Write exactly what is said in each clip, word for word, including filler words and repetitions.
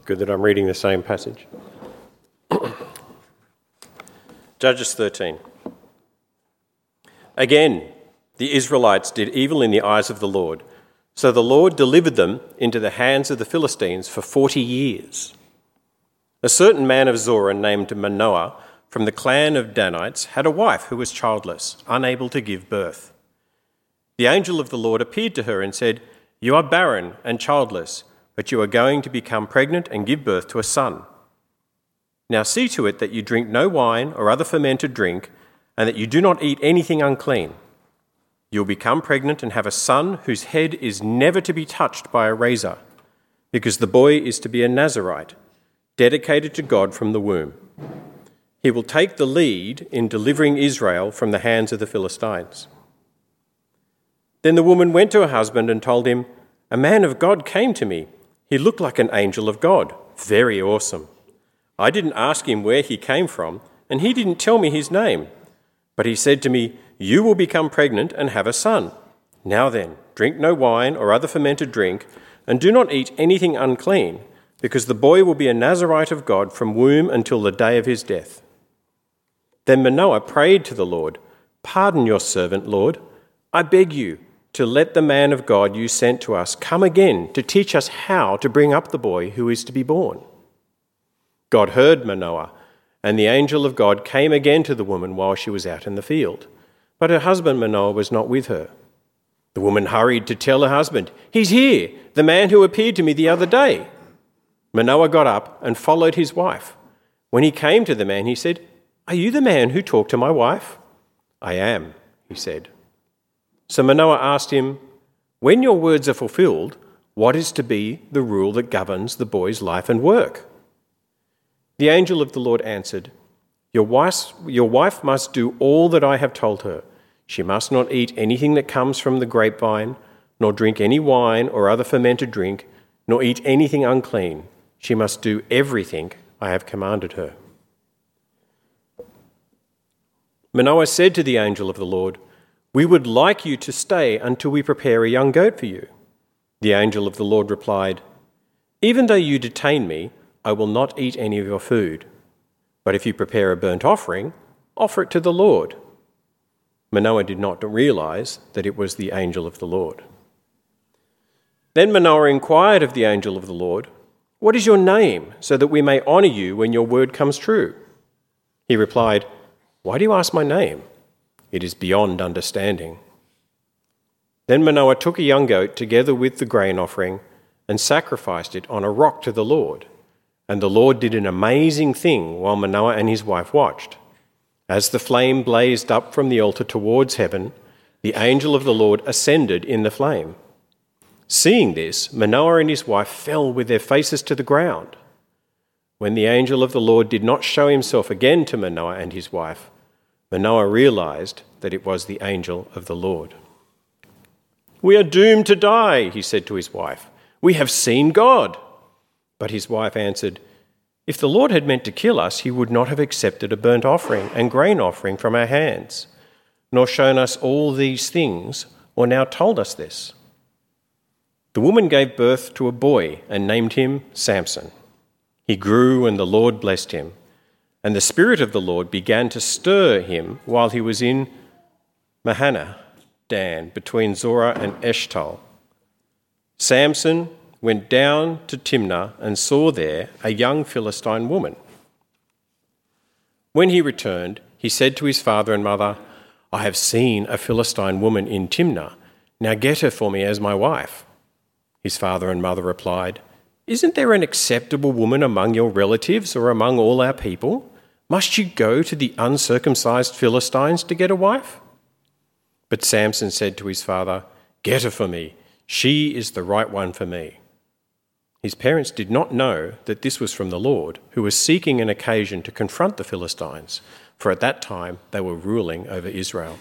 Good that I'm reading the same passage. Judges thirteen. Again, the Israelites did evil in the eyes of the Lord, so the Lord delivered them into the hands of the Philistines for forty years. A certain man of Zorah named Manoah from the clan of Danites had a wife who was childless, unable to give birth. The angel of the Lord appeared to her and said, "You are barren and childless, but you are going to become pregnant and give birth to a son. Now see to it that you drink no wine or other fermented drink, and that you do not eat anything unclean. You will become pregnant and have a son whose head is never to be touched by a razor, because the boy is to be a Nazirite, dedicated to God from the womb. He will take the lead in delivering Israel from the hands of the Philistines." Then the woman went to her husband and told him, "A man of God came to me. He looked like an angel of God, very awesome. I didn't ask him where he came from, and he didn't tell me his name. But he said to me, 'You will become pregnant and have a son. Now then, drink no wine or other fermented drink, and do not eat anything unclean, because the boy will be a Nazirite of God from womb until the day of his death.' Then Manoah prayed to the Lord, 'Pardon your servant, Lord. I beg you to let the man of God you sent to us come again to teach us how to bring up the boy who is to be born.' God heard Manoah, and the angel of God came again to the woman while she was out in the field. But her husband Manoah was not with her. The woman hurried to tell her husband, 'He's here, the man who appeared to me the other day.' Manoah got up and followed his wife. When he came to the man, he said, 'Are you the man who talked to my wife?' 'I am,' he said. So Manoah asked him, 'When your words are fulfilled, what is to be the rule that governs the boy's life and work?' The angel of the Lord answered, Your wife, your wife must do all that I have told her. She must not eat anything that comes from the grapevine, nor drink any wine or other fermented drink, nor eat anything unclean. She must do everything I have commanded her." Manoah said to the angel of the Lord, "We would like you to stay until we prepare a young goat for you." The angel of the Lord replied, "Even though you detain me, I will not eat any of your food. But if you prepare a burnt offering, offer it to the Lord." Manoah did not realize that it was the angel of the Lord. Then Manoah inquired of the angel of the Lord, "What is your name, so that we may honor you when your word comes true?" He replied, "Why do you ask my name? It is beyond understanding." Then Manoah took a young goat together with the grain offering and sacrificed it on a rock to the Lord. And the Lord did an amazing thing while Manoah and his wife watched. As the flame blazed up from the altar towards heaven, the angel of the Lord ascended in the flame. Seeing this, Manoah and his wife fell with their faces to the ground. When the angel of the Lord did not show himself again to Manoah and his wife, Manoah realized that it was the angel of the Lord. "We are doomed to die," he said to his wife. "We have seen God." But his wife answered, "If the Lord had meant to kill us, he would not have accepted a burnt offering and grain offering from our hands, nor shown us all these things, or now told us this." The woman gave birth to a boy and named him Samson. He grew and the Lord blessed him, and the Spirit of the Lord began to stir him while he was in Mahaneh Dan, between Zorah and Eshtaol. Samson went down to Timnah and saw there a young Philistine woman. When he returned, he said to his father and mother, "I have seen a Philistine woman in Timnah. Now get her for me as my wife." His father and mother replied, "Isn't there an acceptable woman among your relatives or among all our people? Must you go to the uncircumcised Philistines to get a wife?" But Samson said to his father, "Get her for me. She is the right one for me." His parents did not know that this was from the Lord, who was seeking an occasion to confront the Philistines, for at that time they were ruling over Israel.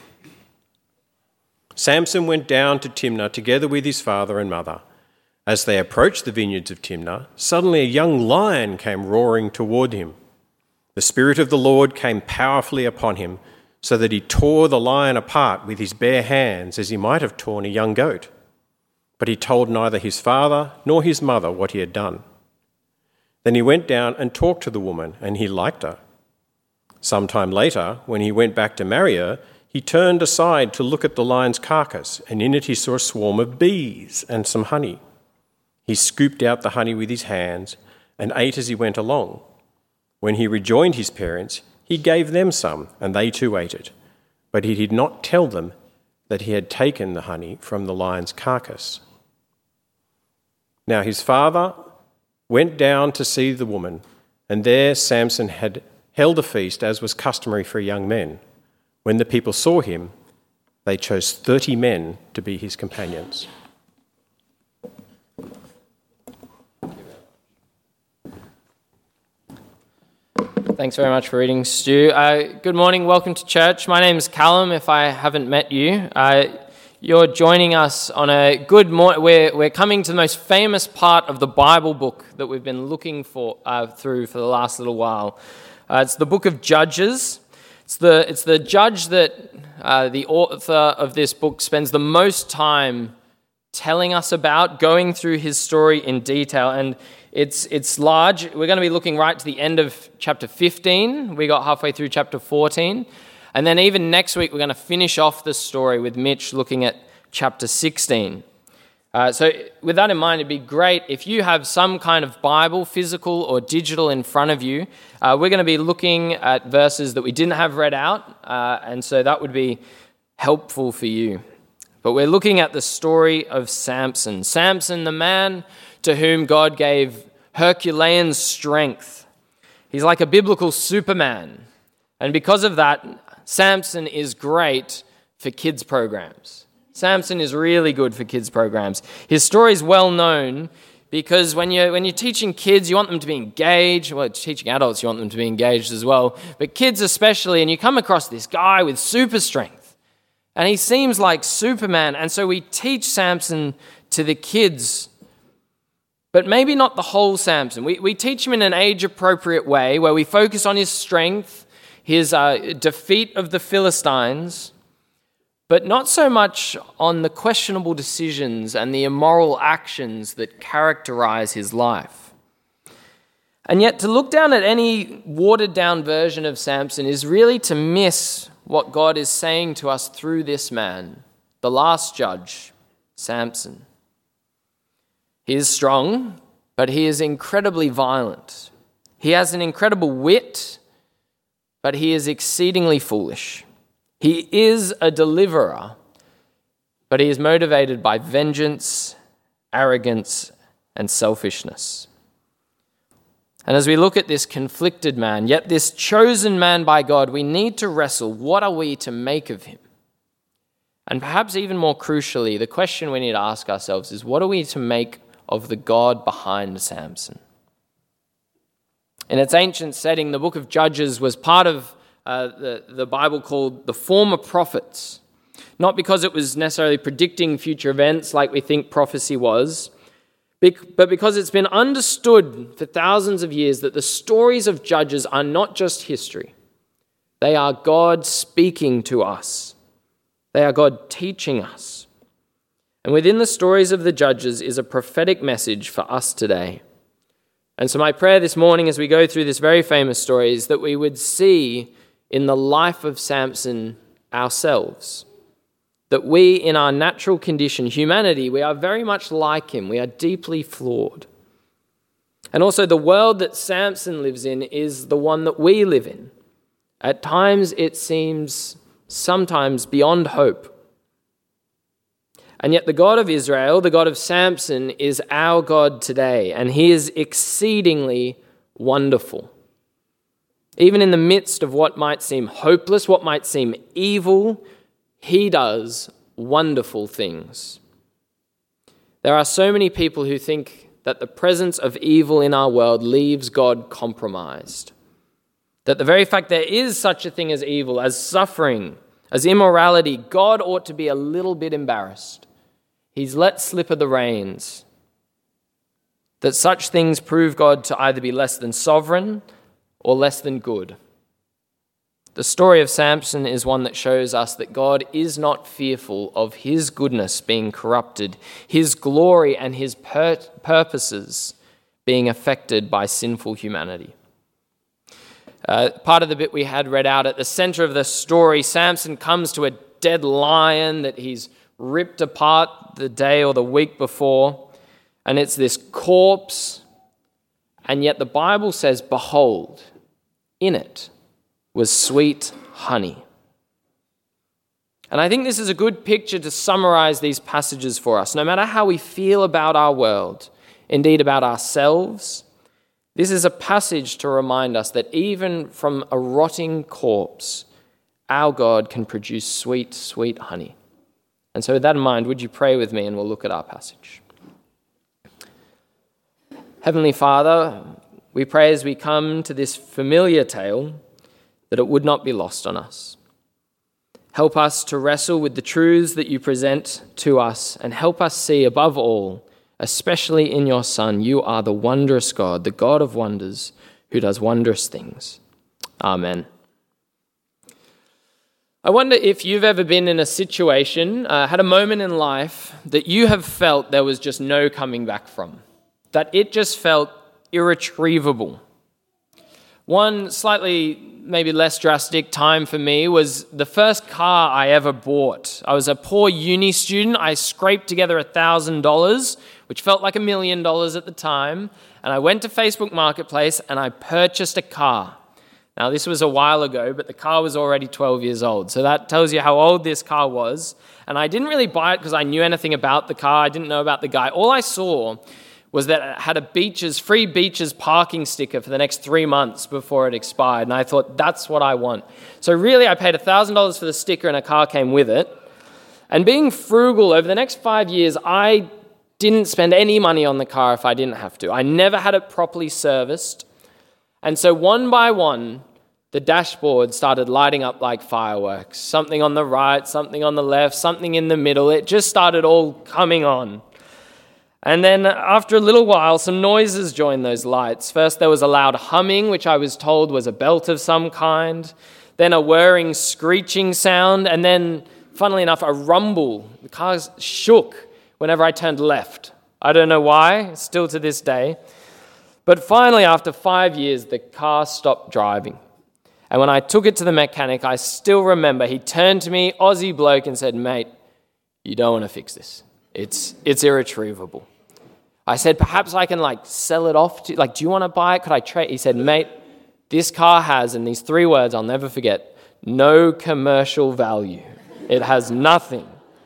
Samson went down to Timnah together with his father and mother. As they approached the vineyards of Timnah, suddenly a young lion came roaring toward him. The Spirit of the Lord came powerfully upon him, so that he tore the lion apart with his bare hands as he might have torn a young goat. But he told neither his father nor his mother what he had done. Then he went down and talked to the woman, and he liked her. Some time later, when he went back to marry her, he turned aside to look at the lion's carcass, and in it he saw a swarm of bees and some honey. He scooped out the honey with his hands and ate as he went along. When he rejoined his parents, he gave them some, and they too ate it. But he did not tell them that he had taken the honey from the lion's carcass. Now his father went down to see the woman, and there Samson had held a feast as was customary for young men. When the people saw him, they chose thirty men to be his companions. Thanks very much for reading, Stu. Uh, good morning, welcome to church. My name is Callum, if I haven't met you. Uh, you're joining us on a good morning. We're, we're coming to the most famous part of the Bible book that we've been looking for uh, through for the last little while. Uh, it's the book of Judges. It's the, it's the judge that uh, the author of this book spends the most time telling us about, going through his story in detail, and It's it's large. We're going to be looking right to the end of chapter fifteen. We got halfway through chapter fourteen. And then even next week, we're going to finish off the story with Mitch looking at chapter sixteen. Uh, so with that in mind, it'd be great if you have some kind of Bible, physical or digital, in front of you. Uh, we're going to be looking at verses that we didn't have read out, uh, and so that would be helpful for you. But we're looking at the story of Samson. Samson, the man to whom God gave Herculean strength. He's like a biblical Superman. And because of that, Samson is great for kids' programs. Samson is really good for kids' programs. His story is well known because when you're, when you're teaching kids, you want them to be engaged. Well, teaching adults, you want them to be engaged as well. But kids especially, and you come across this guy with super strength. And he seems like Superman. And so we teach Samson to the kids, but maybe not the whole Samson. We, we teach him in an age-appropriate way where we focus on his strength, his uh, defeat of the Philistines, but not so much on the questionable decisions and the immoral actions that characterize his life. And yet to look down at any watered-down version of Samson is really to miss what God is saying to us through this man, the last judge, Samson. He is strong, but he is incredibly violent. He has an incredible wit, but he is exceedingly foolish. He is a deliverer, but he is motivated by vengeance, arrogance, and selfishness. And as we look at this conflicted man, yet this chosen man by God, we need to wrestle, what are we to make of him? And perhaps even more crucially, the question we need to ask ourselves is, what are we to make of the God behind Samson? In its ancient setting, the book of Judges was part of uh, the, the Bible called the former prophets, not because it was necessarily predicting future events like we think prophecy was, but because it's been understood for thousands of years that the stories of Judges are not just history. They are God speaking to us. They are God teaching us. And within the stories of the Judges is a prophetic message for us today. And so my prayer this morning as we go through this very famous story is that we would see in the life of Samson ourselves. That we, in our natural condition, humanity, we are very much like him. We are deeply flawed. And also the world that Samson lives in is the one that we live in. At times it seems sometimes beyond hope. And yet the God of Israel, the God of Samson, is our God today, and he is exceedingly wonderful. Even in the midst of what might seem hopeless, what might seem evil, he does wonderful things. There are so many people who think that the presence of evil in our world leaves God compromised. That the very fact there is such a thing as evil, as suffering, as immorality, God ought to be a little bit embarrassed. He's let slip of the reins. That such things prove God to either be less than sovereign or less than good. The story of Samson is one that shows us that God is not fearful of his goodness being corrupted, his glory and his pur- purposes being affected by sinful humanity. Uh, part of the bit we had read out at the center of the story, Samson comes to a dead lion that he's ripped apart the day or the week before, and it's this corpse, and yet the Bible says, behold, in it was sweet honey. And I think this is a good picture to summarize these passages for us. No matter how we feel about our world, indeed about ourselves, this is a passage to remind us that even from a rotting corpse, our God can produce sweet, sweet honey. And so with that in mind, would you pray with me and we'll look at our passage. Heavenly Father, we pray as we come to this familiar tale that it would not be lost on us. Help us to wrestle with the truths that you present to us, and help us see above all, especially in your Son, you are the wondrous God, the God of wonders, who does wondrous things. Amen. I wonder if you've ever been in a situation, uh, had a moment in life that you have felt there was just no coming back from, that it just felt irretrievable. One slightly maybe less drastic time for me was the first car I ever bought. I was a poor uni student. I scraped together one thousand dollars, which felt like a million dollars at the time, and I went to Facebook Marketplace and I purchased a car. Now, this was a while ago, but the car was already twelve years old, so that tells you how old this car was. And I didn't really buy it because I knew anything about the car. I didn't know about the guy. All I saw was that it had a beaches, free beaches parking sticker for the next three months before it expired. And I thought, that's what I want. So really, I paid one thousand dollars for the sticker and a car came with it. And being frugal, over the next five years, I didn't spend any money on the car if I didn't have to. I never had it properly serviced. And so one by one, the dashboard started lighting up like fireworks. Something on the right, something on the left, something in the middle. It just started all coming on. And then after a little while, some noises joined those lights. First, there was a loud humming, which I was told was a belt of some kind. Then a whirring, screeching sound. And then, funnily enough, a rumble. The car shook whenever I turned left. I don't know why, still to this day. But finally, after five years, the car stopped driving. And when I took it to the mechanic, I still remember he turned to me, Aussie bloke, and said, "Mate, you don't want to fix this. It's it's irretrievable." I said, "Perhaps I can like sell it off to, like, do you want to buy it? Could I trade?" He said, "Mate, this car has," and these three words I'll never forget, "no commercial value. It has nothing."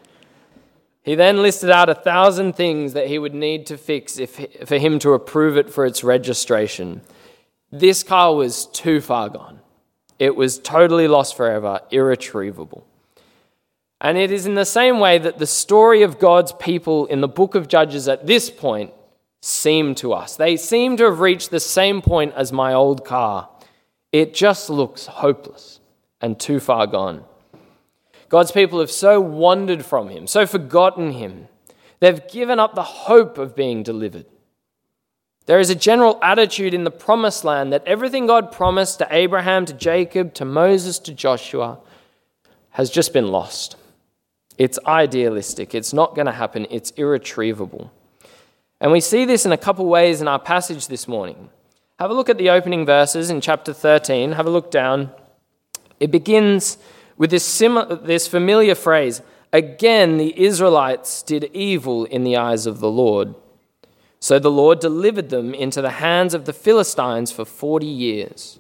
He then listed out a thousand things that he would need to fix if for him to approve it for its registration. This car was too far gone. It was totally lost forever, irretrievable. And it is in the same way that the story of God's people in the book of Judges at this point seem to us. They seem to have reached the same point as my old car. It just looks hopeless and too far gone. God's people have so wandered from him, so forgotten him. They've given up the hope of being delivered. There is a general attitude in the promised land that everything God promised to Abraham, to Jacob, to Moses, to Joshua has just been lost. It's idealistic. It's not going to happen. It's irretrievable. And we see this in a couple ways in our passage this morning. Have a look at the opening verses in chapter thirteen. Have a look down. It begins with this, sim- this familiar phrase, "Again the Israelites did evil in the eyes of the Lord. So the Lord delivered them into the hands of the Philistines for forty years."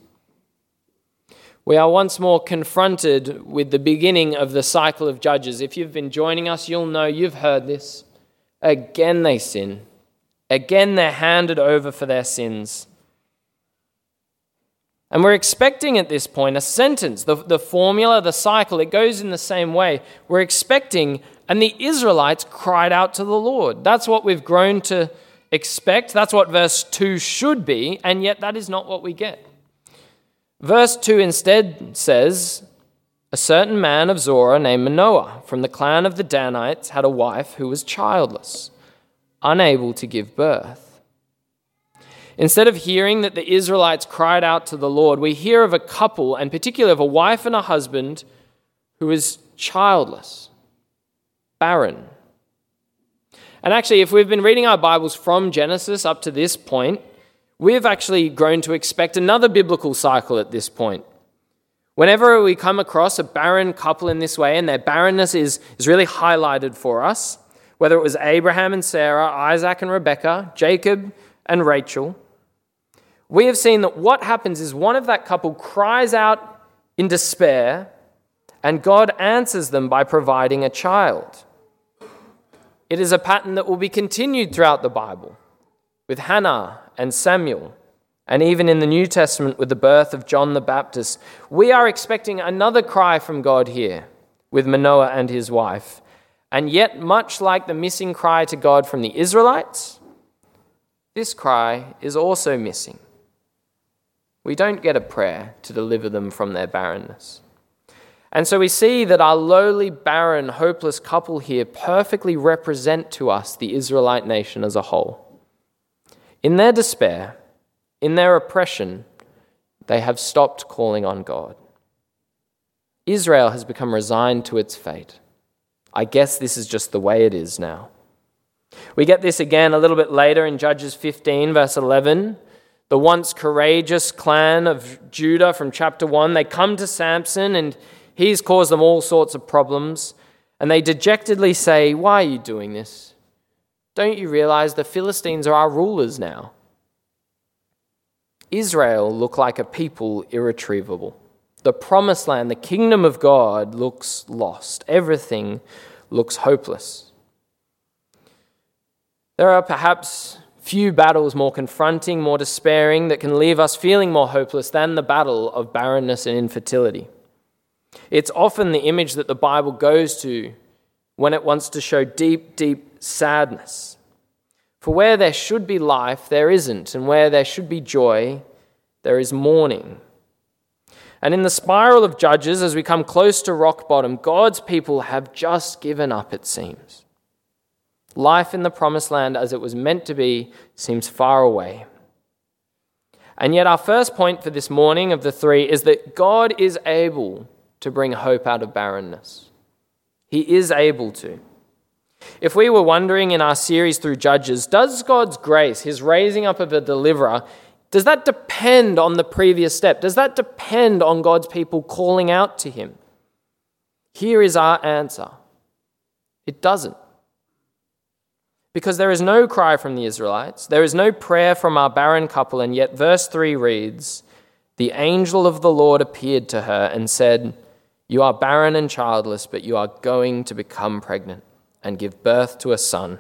We are once more confronted with the beginning of the cycle of Judges. If you've been joining us, you'll know, you've heard this. Again they sin. Again they're handed over for their sins. And we're expecting at this point a sentence. The, the formula, the cycle, it goes in the same way. We're expecting, and the Israelites cried out to the Lord. That's what we've grown to expect. That's what verse two should be, and yet that is not what we get. Verse two instead says, "A certain man of Zorah named Manoah from the clan of the Danites had a wife who was childless, unable to give birth." Instead of hearing that the Israelites cried out to the Lord, we hear of a couple, and particularly of a wife and a husband, who is childless, barren. And actually, if we've been reading our Bibles from Genesis up to this point, we've actually grown to expect another biblical cycle at this point. Whenever we come across a barren couple in this way, and their barrenness is, is really highlighted for us, whether it was Abraham and Sarah, Isaac and Rebekah, Jacob and Rachel, we have seen that what happens is one of that couple cries out in despair, and God answers them by providing a child. It is a pattern that will be continued throughout the Bible, with Hannah and Samuel, and even in the New Testament with the birth of John the Baptist. We are expecting another cry from God here with Manoah and his wife. And yet, much like the missing cry to God from the Israelites, this cry is also missing. We don't get a prayer to deliver them from their barrenness. And so we see that our lowly, barren, hopeless couple here perfectly represent to us the Israelite nation as a whole. In their despair, in their oppression, they have stopped calling on God. Israel has become resigned to its fate. I guess this is just the way it is now. We get this again a little bit later in Judges fifteen, verse eleven. The once courageous clan of Judah from chapter one, they come to Samson and he's caused them all sorts of problems. And they dejectedly say, "Why are you doing this? Don't you realize the Philistines are our rulers now?" Israel look like a people irretrievable. The promised land, the kingdom of God, looks lost. Everything looks hopeless. There are perhaps few battles more confronting, more despairing, that can leave us feeling more hopeless than the battle of barrenness and infertility. It's often the image that the Bible goes to when it wants to show deep, deep sadness. For where there should be life, there isn't, and where there should be joy, there is mourning. And in the spiral of Judges, as we come close to rock bottom, God's people have just given up, it seems. Life in the promised land as it was meant to be seems far away. And yet our first point for this morning of the three is that God is able to bring hope out of barrenness. He is able to. If we were wondering in our series through Judges, does God's grace, his raising up of a deliverer, does that depend on the previous step? Does that depend on God's people calling out to him? Here is our answer. It doesn't. Because there is no cry from the Israelites, there is no prayer from our barren couple, and yet verse three reads, "The angel of the Lord appeared to her and said, 'You are barren and childless, but you are going to become pregnant and give birth to a son.'"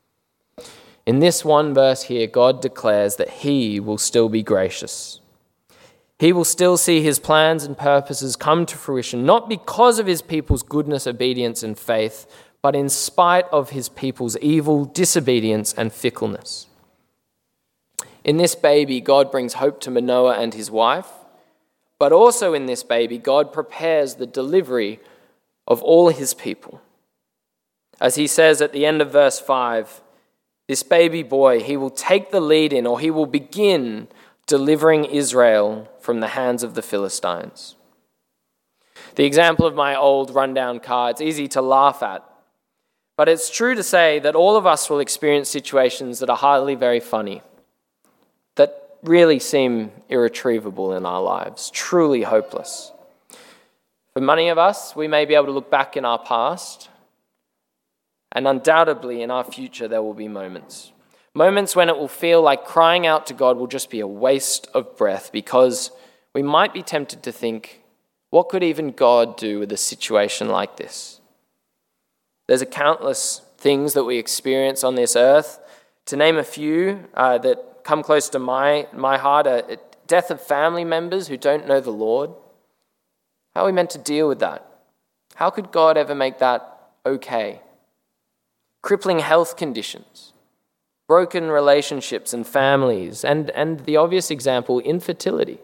In this one verse here, God declares that he will still be gracious. He will still see his plans and purposes come to fruition, not because of his people's goodness, obedience, and faith, but in spite of his people's evil, disobedience, and fickleness. In this baby, God brings hope to Manoah and his wife, but also in this baby, God prepares the delivery of all his people. As he says at the end of verse five, this baby boy, he will take the lead in, or he will begin delivering Israel from the hands of the Philistines. The example of my old rundown car, it's easy to laugh at, but it's true to say that all of us will experience situations that are hardly very funny, that really seem irretrievable in our lives, truly hopeless. For many of us, we may be able to look back in our past, and undoubtedly in our future there will be moments. Moments when it will feel like crying out to God will just be a waste of breath, because we might be tempted to think, what could even God do with a situation like this? There's a countless things that we experience on this earth. To name a few uh, that come close to my, my heart, a, a death of family members who don't know the Lord. How are we meant to deal with that? How could God ever make that okay? Crippling health conditions, broken relationships and families, and, and the obvious example, infertility.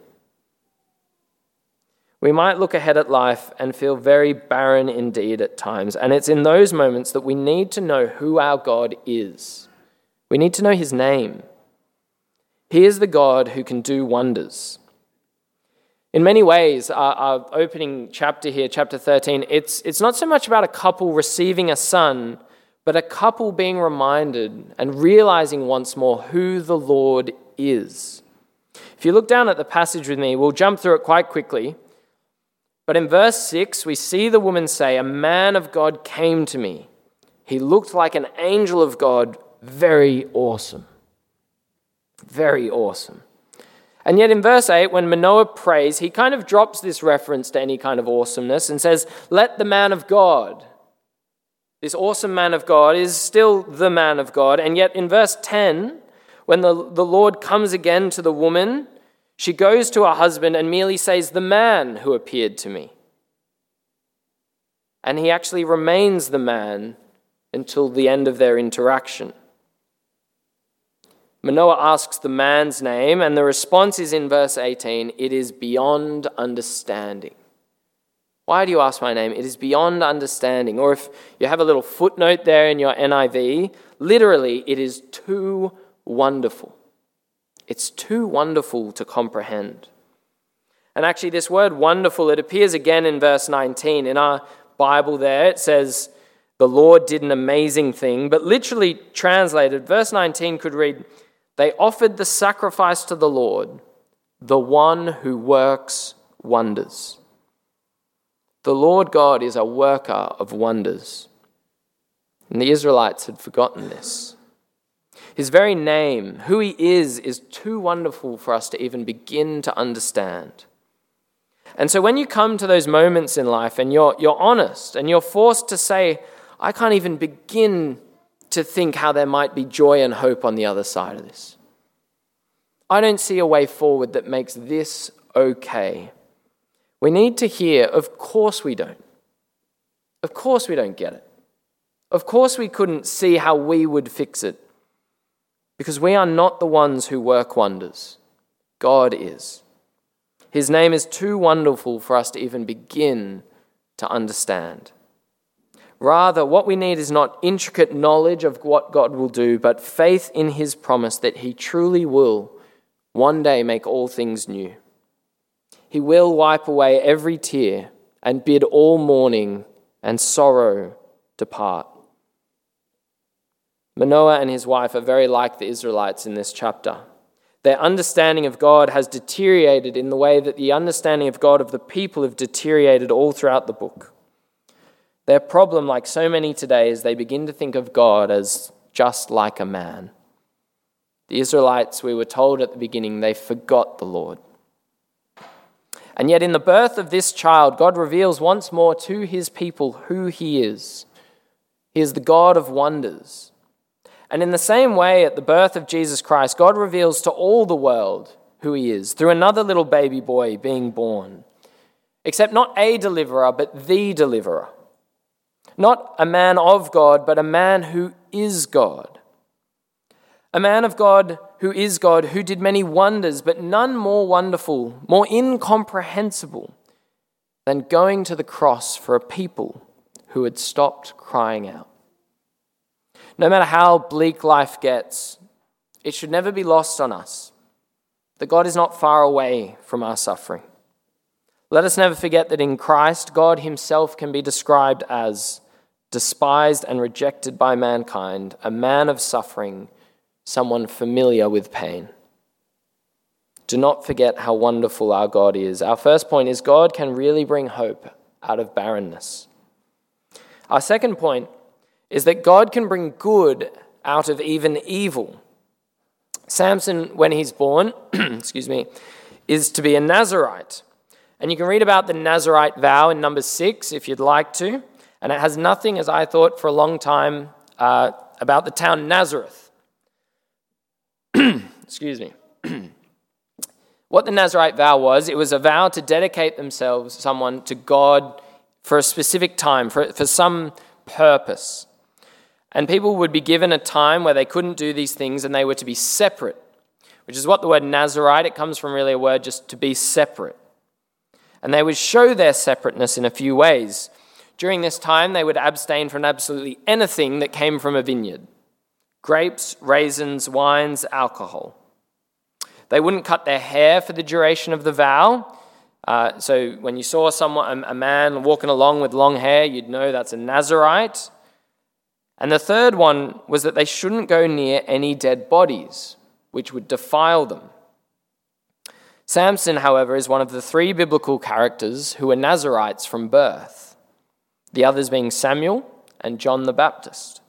We might look ahead at life and feel very barren indeed at times, and it's in those moments that we need to know who our God is. We need to know his name. He is the God who can do wonders. In many ways, our, our opening chapter here, chapter thirteen, it's, it's not so much about a couple receiving a son, but a couple being reminded and realizing once more who the Lord is. If you look down at the passage with me, we'll jump through it quite quickly. But in verse six, we see the woman say, "A man of God came to me. He looked like an angel of God, very awesome." Very awesome. And yet in verse eight, when Manoah prays, he kind of drops this reference to any kind of awesomeness and says, "Let the man of God." This awesome man of God is still the man of God. And yet in verse ten, when the, the Lord comes again to the woman, she goes to her husband and merely says, "The man who appeared to me." And he actually remains the man until the end of their interaction. Manoah asks the man's name, and the response is in verse eighteen, "It is beyond understanding." Why do you ask my name? It is beyond understanding. Or if you have a little footnote there in your N I V, literally, it is too wonderful. It's too wonderful to comprehend. And actually, this word wonderful, it appears again in verse nineteen. In our Bible there, it says, "The Lord did an amazing thing." But literally translated, verse nineteen could read, "They offered the sacrifice to the Lord, the one who works wonders." The Lord God is a worker of wonders. And the Israelites had forgotten this. His very name, who he is, is too wonderful for us to even begin to understand. And so when you come to those moments in life and you're, you're honest and you're forced to say, "I can't even begin to think how there might be joy and hope on the other side of this. I don't see a way forward that makes this okay." We need to hear, of course we don't. Of course we don't get it. Of course we couldn't see how we would fix it. Because we are not the ones who work wonders. God is. His name is too wonderful for us to even begin to understand. Rather, what we need is not intricate knowledge of what God will do, but faith in his promise that he truly will one day make all things new. He will wipe away every tear and bid all mourning and sorrow depart. Manoah and his wife are very like the Israelites in this chapter. Their understanding of God has deteriorated in the way that the understanding of God of the people have deteriorated all throughout the book. Their problem, like so many today, is they begin to think of God as just like a man. The Israelites, we were told at the beginning, they forgot the Lord. And yet in the birth of this child, God reveals once more to his people who he is. He is the God of wonders. And in the same way, at the birth of Jesus Christ, God reveals to all the world who he is through another little baby boy being born. Except not a deliverer, but the deliverer. Not a man of God, but a man who is God. A man of God who is God, who did many wonders, but none more wonderful, more incomprehensible than going to the cross for a people who had stopped crying out. No matter how bleak life gets, it should never be lost on us that God is not far away from our suffering. Let us never forget that in Christ, God himself can be described as despised and rejected by mankind, a man of suffering, someone familiar with pain. Do not forget how wonderful our God is. Our first point is God can really bring hope out of barrenness. Our second point is that God can bring good out of even evil. Samson, when he's born, excuse me, is to be a Nazirite. And you can read about the Nazirite vow in Numbers six if you'd like to. And it has nothing, as I thought for a long time, uh, about the town Nazareth. Excuse me. What the Nazirite vow was, it was a vow to dedicate themselves, someone, to God for a specific time, for, for some purpose. And people would be given a time where they couldn't do these things and they were to be separate, which is what the word Nazirite, it comes from really a word just to be separate. And they would show their separateness in a few ways. During this time, they would abstain from absolutely anything that came from a vineyard. Grapes, raisins, wines, alcohol. They wouldn't cut their hair for the duration of the vow. Uh, so when you saw someone, a man walking along with long hair, you'd know that's a Nazirite. And the third one was that they shouldn't go near any dead bodies, which would defile them. Samson, however, is one of the three biblical characters who were Nazarites from birth, the others being Samuel and John the Baptist.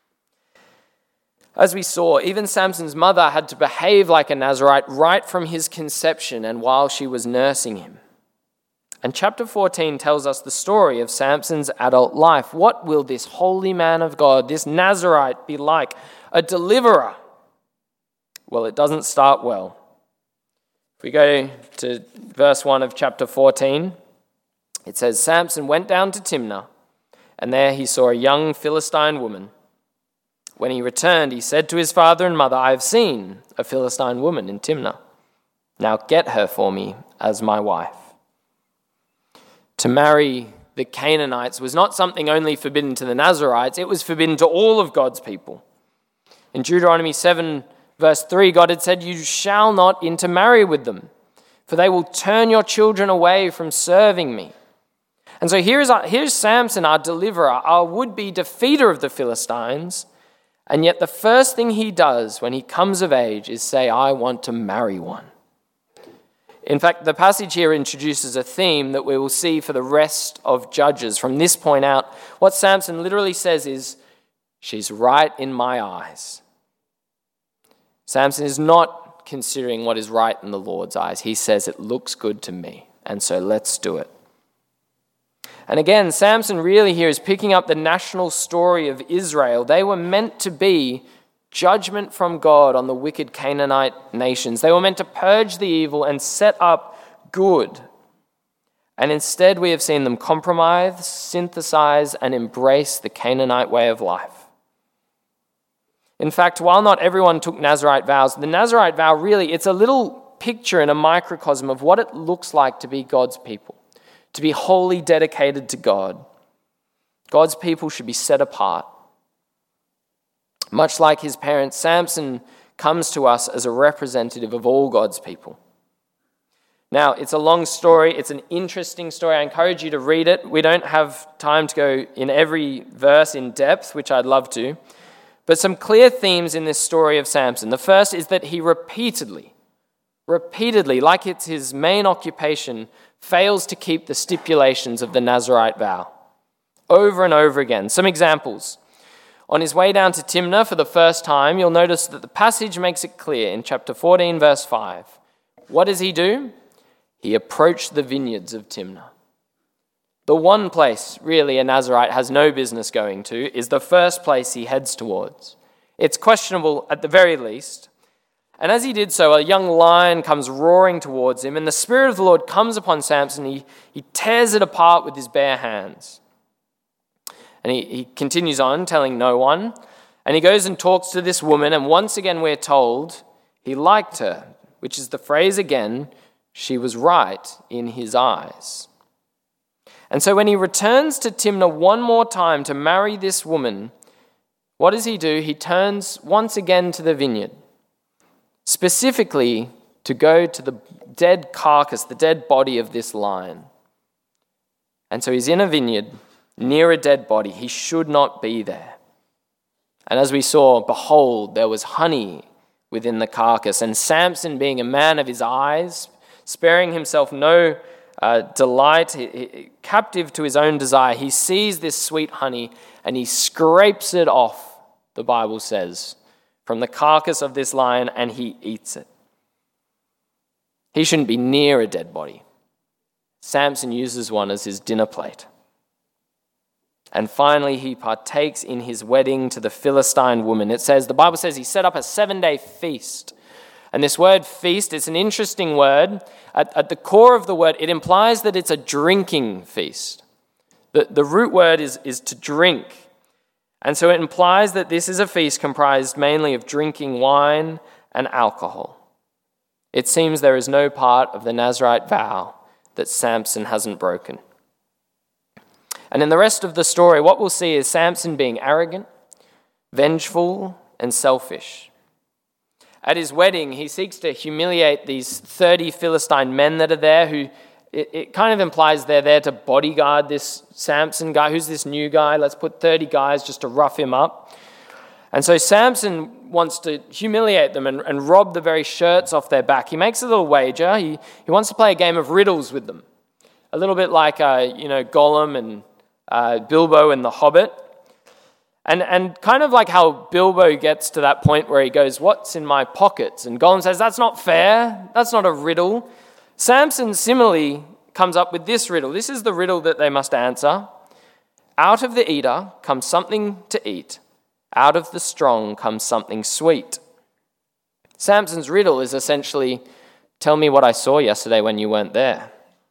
As we saw, even Samson's mother had to behave like a Nazarite right from his conception and while she was nursing him. And chapter fourteen tells us the story of Samson's adult life. What will this holy man of God, this Nazarite, be like? A deliverer? Well, it doesn't start well. If we go to verse one of chapter fourteen, it says, Samson went down to Timnah, and there he saw a young Philistine woman. When he returned, he said to his father and mother, I have seen a Philistine woman in Timnah. Now get her for me as my wife. To marry the Canaanites was not something only forbidden to the Nazarites, it was forbidden to all of God's people. In Deuteronomy seven, verse three, God had said, you shall not intermarry with them, for they will turn your children away from serving me. And so here's, our, here's Samson, our deliverer, our would-be defeater of the Philistines, and yet the first thing he does when he comes of age is say, I want to marry one. In fact, the passage here introduces a theme that we will see for the rest of Judges. From this point out, what Samson literally says is, she's right in my eyes. Samson is not considering what is right in the Lord's eyes. He says, it looks good to me, and so let's do it. And again, Samson really here is picking up the national story of Israel. They were meant to be judgment from God on the wicked Canaanite nations. They were meant to purge the evil and set up good. And instead we have seen them compromise, synthesize, and embrace the Canaanite way of life. In fact, while not everyone took Nazarite vows, the Nazarite vow really, it's a little picture in a microcosm of what it looks like to be God's people, to be wholly dedicated to God. God's people should be set apart. Much like his parents, Samson comes to us as a representative of all God's people. Now, it's a long story. It's an interesting story. I encourage you to read it. We don't have time to go in every verse in depth, which I'd love to. But some clear themes in this story of Samson. The first is that he repeatedly, repeatedly, like it's his main occupation, fails to keep the stipulations of the Nazarite vow. Over and over again. Some examples. On his way down to Timnah for the first time, you'll notice that the passage makes it clear in chapter fourteen, verse five. What does he do? He approached the vineyards of Timnah. The one place, really, a Nazarite has no business going to is the first place he heads towards. It's questionable at the very least. And as he did so, a young lion comes roaring towards him, and the Spirit of the Lord comes upon Samson. He, he tears it apart with his bare hands. And he, he continues on, telling no one. And he goes and talks to this woman, and once again we're told he liked her, which is the phrase again, she was right in his eyes. And so when he returns to Timnah one more time to marry this woman, what does he do? He turns once again to the vineyard, specifically to go to the dead carcass, the dead body of this lion. And so he's in a vineyard near a dead body. He should not be there. And as we saw, behold, there was honey within the carcass. And Samson, being a man of his eyes, sparing himself no uh, delight, he, he, captive to his own desire, he sees this sweet honey and he scrapes it off, the Bible says, from the carcass of this lion, and he eats it. He shouldn't be near a dead body. Samson uses one as his dinner plate. And finally, he partakes in his wedding to the Philistine woman. It says, the Bible says he set up a seven-day feast. And this word feast, it's an interesting word. At, at the core of the word, it implies that it's a drinking feast. The, the root word is, is to drink. And so it implies that this is a feast comprised mainly of drinking wine and alcohol. It seems there is no part of the Nazarite vow that Samson hasn't broken. And in the rest of the story, what we'll see is Samson being arrogant, vengeful, and selfish. At his wedding, he seeks to humiliate these thirty Philistine men that are there who It, it kind of implies they're there to bodyguard this Samson guy. Who's this new guy? Let's put thirty guys just to rough him up. And so Samson wants to humiliate them and, and rob the very shirts off their back. He makes a little wager. He, he wants to play a game of riddles with them. A little bit like, uh, you know, Gollum and uh, Bilbo in The Hobbit. And, and kind of like how Bilbo gets to that point where he goes, "What's in my pockets?" And Gollum says, "That's not fair. That's not a riddle." Samson similarly comes up with this riddle. This is the riddle that they must answer. Out of the eater comes something to eat. Out of the strong comes something sweet. Samson's riddle is essentially, tell me what I saw yesterday when you weren't there.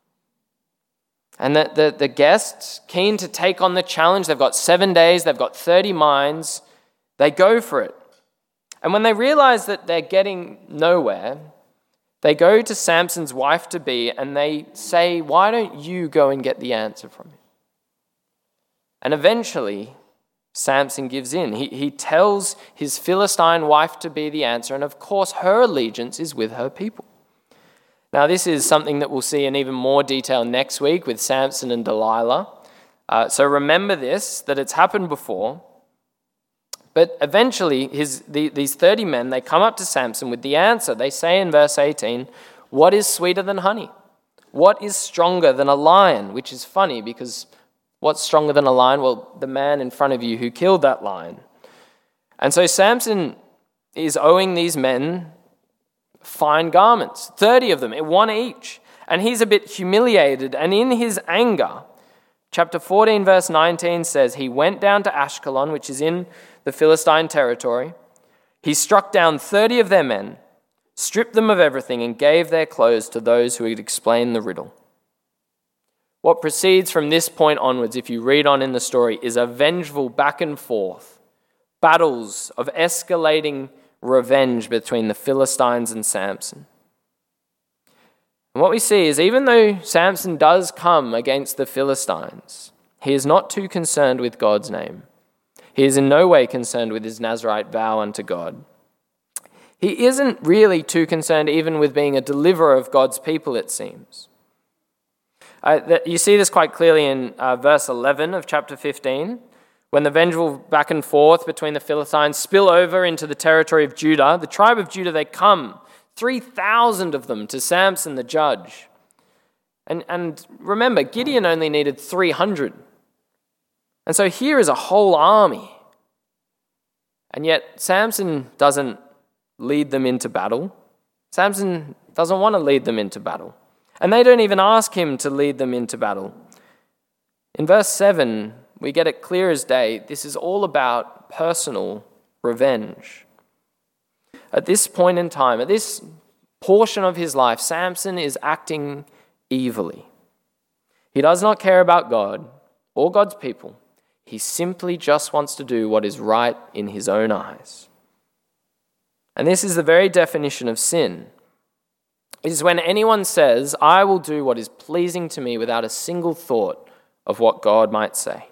And the, the, the guests, keen to take on the challenge, they've got seven days, they've got thirty minds, they go for it. And when they realize that they're getting nowhere, they go to Samson's wife-to-be and they say, "Why don't you go and get the answer from him?" And eventually, Samson gives in. He, he tells his Philistine wife-to-be the answer, and of course her allegiance is with her people. Now, this is something that we'll see in even more detail next week with Samson and Delilah. Uh, so remember this, that it's happened before. But eventually, his, the, these thirty men, they come up to Samson with the answer. They say in verse eighteen, "What is sweeter than honey? What is stronger than a lion?" Which is funny because what's stronger than a lion? Well, the man in front of you who killed that lion. And so Samson is owing these men fine garments, thirty of them, one each. And he's a bit humiliated. And in his anger, chapter fourteen, verse nineteen says, he went down to Ashkelon, which is in the Philistine territory. He struck down thirty of their men, stripped them of everything, and gave their clothes to those who had explained the riddle. What proceeds from this point onwards, if you read on in the story, is a vengeful back and forth, battles of escalating revenge between the Philistines and Samson. And what we see is even though Samson does come against the Philistines, he is not too concerned with God's name. He is in no way concerned with his Nazirite vow unto God. He isn't really too concerned even with being a deliverer of God's people, it seems. Uh, that, you see this quite clearly in uh, verse eleven of chapter fifteen, when the vengeful back and forth between the Philistines spill over into the territory of Judah. The tribe of Judah, they come, three thousand of them, to Samson the judge. And, and remember, Gideon only needed three hundred. And so here is a whole army. And yet Samson doesn't lead them into battle. Samson doesn't want to lead them into battle. And they don't even ask him to lead them into battle. In verse seven, we get it clear as day. This is all about personal revenge. At this point in time, at this portion of his life, Samson is acting evilly. He does not care about God or God's people. He simply just wants to do what is right in his own eyes. And this is the very definition of sin. It is when anyone says, "I will do what is pleasing to me," without a single thought of what God might say.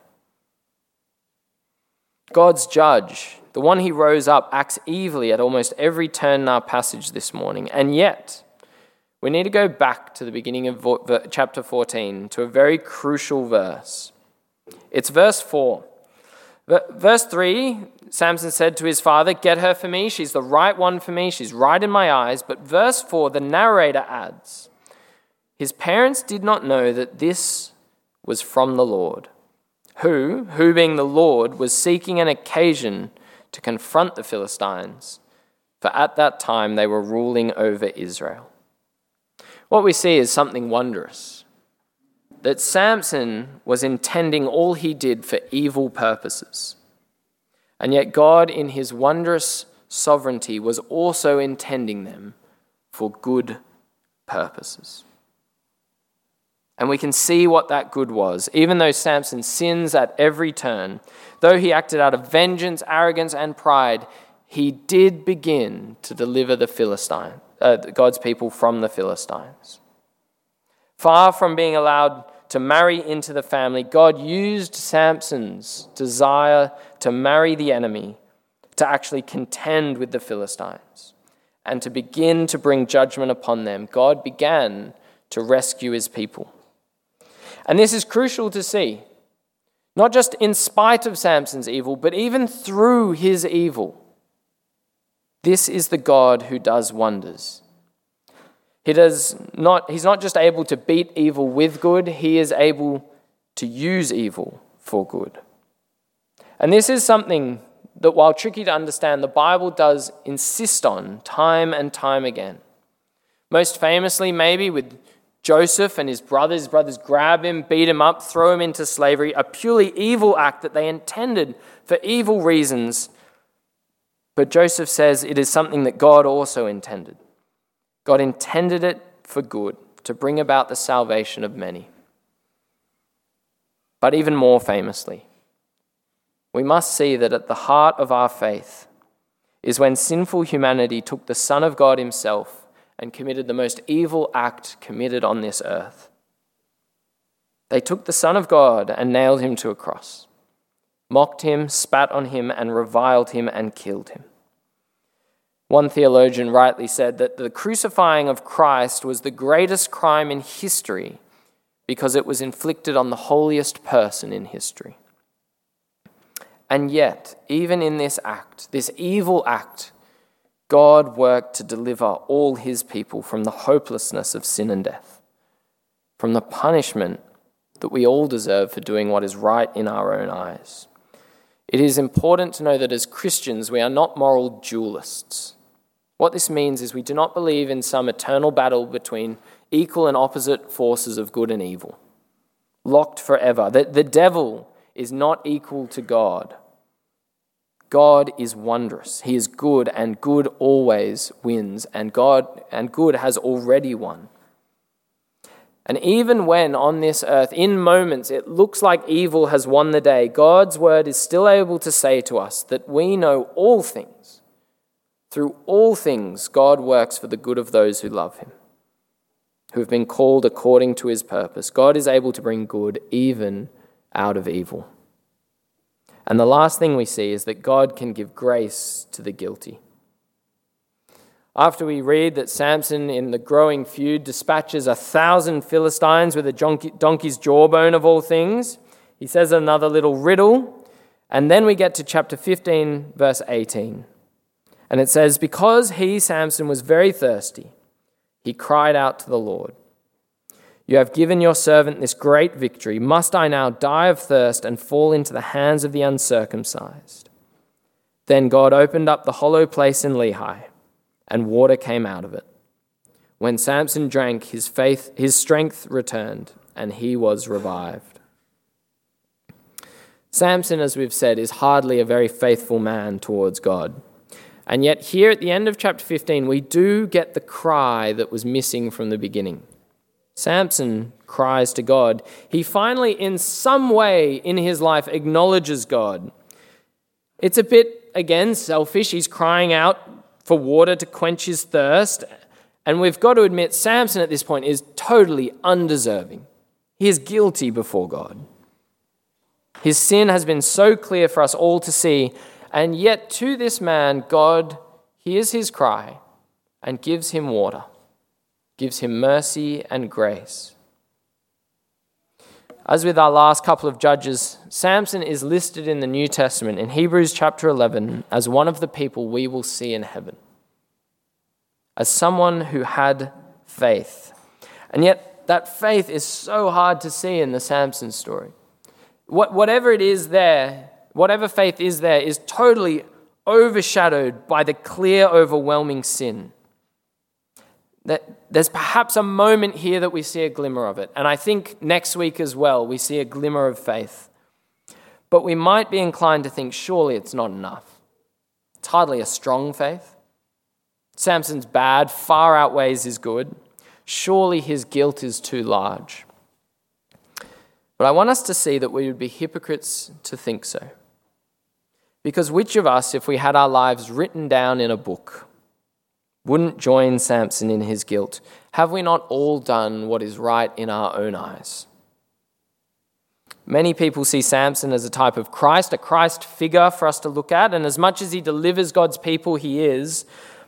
God's judge, the one he rose up, acts evilly at almost every turn in our passage this morning. And yet, we need to go back to the beginning of chapter fourteen, to a very crucial verse. It's verse four. Verse three, Samson said to his father, "Get her for me. She's the right one for me. She's right in my eyes." But verse four, the narrator adds, his parents did not know that this was from the Lord, who, who being the Lord, was seeking an occasion to confront the Philistines, for at that time they were ruling over Israel. What we see is something wondrous, that Samson was intending all he did for evil purposes. And yet God, in his wondrous sovereignty, was also intending them for good purposes. And we can see what that good was. Even though Samson sins at every turn, though he acted out of vengeance, arrogance, and pride, he did begin to deliver the Philistine, uh, God's people from the Philistines. Far from being allowed to marry into the family, God used Samson's desire to marry the enemy to actually contend with the Philistines and to begin to bring judgment upon them. God began to rescue his people. And this is crucial to see, not just in spite of Samson's evil, but even through his evil. This is the God who does wonders. He does not, he's not just able to beat evil with good, he is able to use evil for good. And this is something that, while tricky to understand, the Bible does insist on time and time again. Most famously, maybe with Joseph and his brothers. His brothers grab him, beat him up, throw him into slavery, a purely evil act that they intended for evil reasons. But Joseph says it is something that God also intended. God intended it for good, to bring about the salvation of many. But even more famously, we must see that at the heart of our faith is when sinful humanity took the Son of God himself and committed the most evil act committed on this earth. They took the Son of God and nailed him to a cross, mocked him, spat on him, and reviled him and killed him. One theologian rightly said that the crucifying of Christ was the greatest crime in history because it was inflicted on the holiest person in history. And yet, even in this act, this evil act, God worked to deliver all his people from the hopelessness of sin and death, from the punishment that we all deserve for doing what is right in our own eyes. It is important to know that as Christians, we are not moral dualists. What this means is we do not believe in some eternal battle between equal and opposite forces of good and evil, locked forever. The, the devil is not equal to God. God is wondrous. He is good, and good always wins, and God and good has already won. And even when on this earth, in moments, it looks like evil has won the day, God's word is still able to say to us that we know all things. Through all things, God works for the good of those who love him, who have been called according to his purpose. God is able to bring good even out of evil. And the last thing we see is that God can give grace to the guilty. After we read that Samson, in the growing feud, dispatches a thousand Philistines with a donkey's jawbone of all things, he says another little riddle, and then we get to chapter fifteen, verse eighteen. And it says, because he, Samson, was very thirsty, he cried out to the Lord, "You have given your servant this great victory. Must I now die of thirst and fall into the hands of the uncircumcised?" Then God opened up the hollow place in Lehi, and water came out of it. When Samson drank, his faith, his strength returned, and he was revived. Samson, as we've said, is hardly a very faithful man towards God. And yet here at the end of chapter fifteen, we do get the cry that was missing from the beginning. Samson cries to God. He finally, in some way in his life, acknowledges God. It's a bit, again, selfish. He's crying out for water to quench his thirst. And we've got to admit, Samson at this point is totally undeserving. He is guilty before God. His sin has been so clear for us all to see. And yet to this man, God hears his cry and gives him water, gives him mercy and grace. As with our last couple of judges, Samson is listed in the New Testament in Hebrews chapter eleven as one of the people we will see in heaven, as someone who had faith. And yet that faith is so hard to see in the Samson story. What, whatever it is there, whatever faith is there, is totally overshadowed by the clear, overwhelming sin. That there's perhaps a moment here that we see a glimmer of it. And I think next week as well, we see a glimmer of faith. But we might be inclined to think, surely it's not enough. It's hardly a strong faith. Samson's bad far outweighs his good. Surely his guilt is too large. But I want us to see that we would be hypocrites to think so. Because which of us, if we had our lives written down in a book, wouldn't join Samson in his guilt? Have we not all done what is right in our own eyes? Many people see Samson as a type of Christ, a Christ figure for us to look at, and as much as he delivers God's people, he is,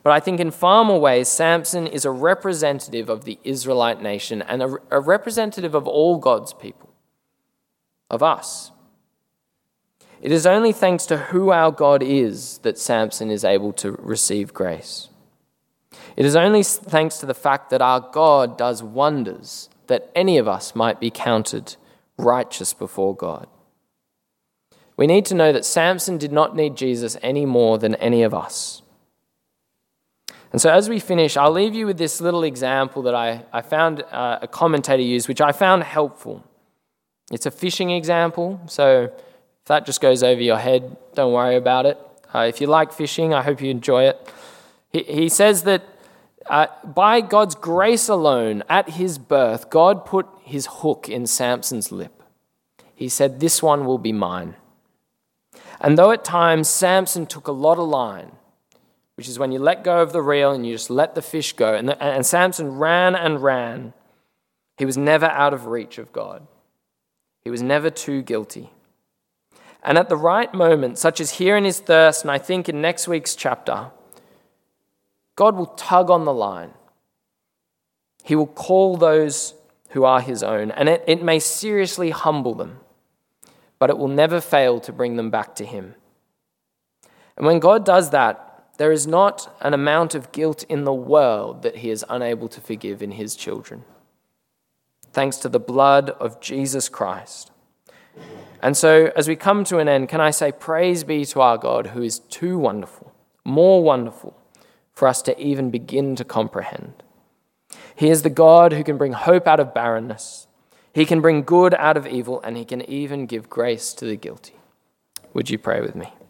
But I think in far more ways, Samson is a representative of the Israelite nation and a, a representative of all God's people, of us. It is only thanks to who our God is that Samson is able to receive grace. It is only thanks to the fact that our God does wonders that any of us might be counted righteous before God. We need to know that Samson did not need Jesus any more than any of us. And so as we finish, I'll leave you with this little example that I, I found uh, a commentator use, which I found helpful. It's a fishing example, so if that just goes over your head, don't worry about it. Uh, if you like fishing, I hope you enjoy it. He, he says that uh, by God's grace alone, at his birth, God put his hook in Samson's lip. He said, "This one will be mine." And though at times Samson took a lot of line, which is when you let go of the reel and you just let the fish go, and, the, and Samson ran and ran, he was never out of reach of God. He was never too guilty. And at the right moment, such as here in his thirst, and I think in next week's chapter, God will tug on the line. He will call those who are his own, and it, it may seriously humble them, but it will never fail to bring them back to him. And when God does that, there is not an amount of guilt in the world that he is unable to forgive in his children, thanks to the blood of Jesus Christ. And so, as we come to an end, can I say, praise be to our God, who is too wonderful, more wonderful, for us to even begin to comprehend. He is the God who can bring hope out of barrenness. He can bring good out of evil, and he can even give grace to the guilty. Would you pray with me?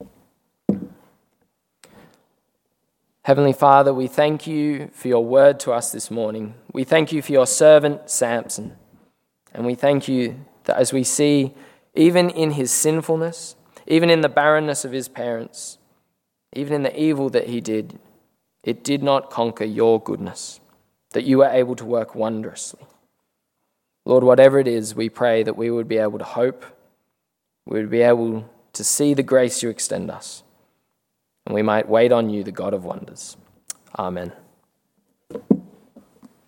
Heavenly Father, we thank you for your word to us this morning. We thank you for your servant Samson. And we thank you that as we see, even in his sinfulness, even in the barrenness of his parents, even in the evil that he did, it did not conquer your goodness, that you were able to work wondrously. Lord, whatever it is, we pray that we would be able to hope, we would be able to see the grace you extend us, and we might wait on you, the God of wonders. Amen.